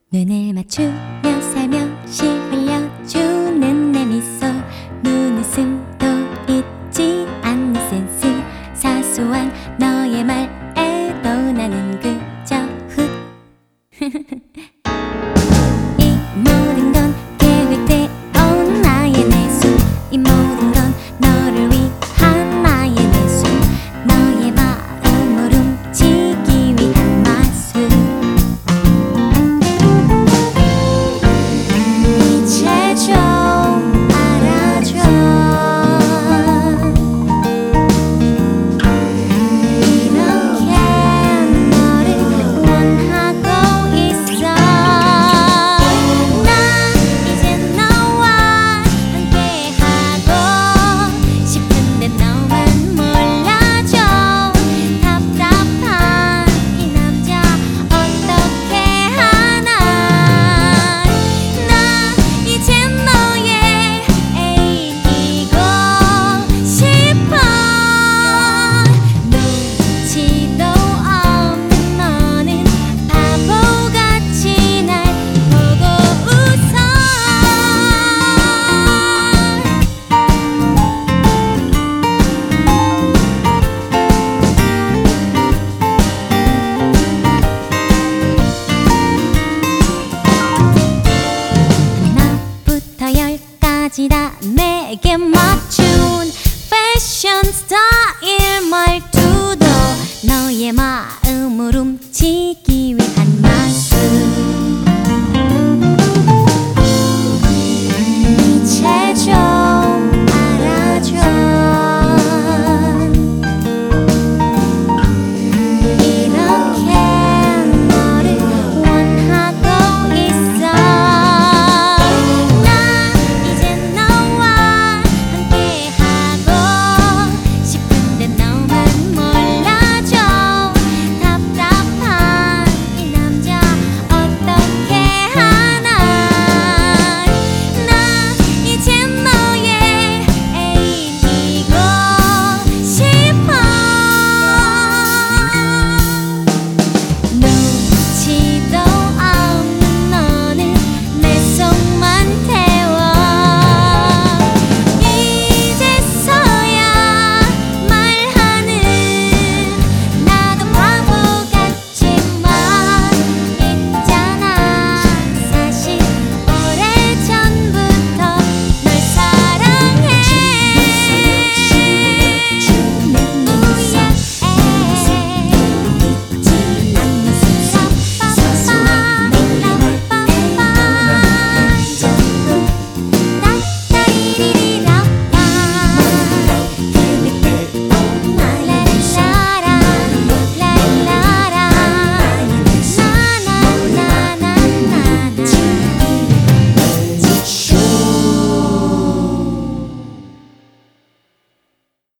눈을 맞추며 살며시 흘려주는 내 미소, 눈웃음도 잊지 않는 센스, 사소한 너의 말에도 나는 그저 훗 이 모든 건 계획되어 나의 내숭, 이 모든 건 너를 위한 나의 내숭, 너의 마음을 훔치기 위한 마술. 이제 좀 알아줘. 이렇게 너를 원하고 있어. 나 이제 너와 함께하고 싶은데 너만 몰라줘. 답답한 이 남자 어떻게 하나. 나 이제 너의 애인이고 싶어. 눈치도 없는 너는 바보같이 날 보고 웃어. 하나부터 열까지 다 내게 맞춘 패션 스타일 말투도 너의 마음을 훔치기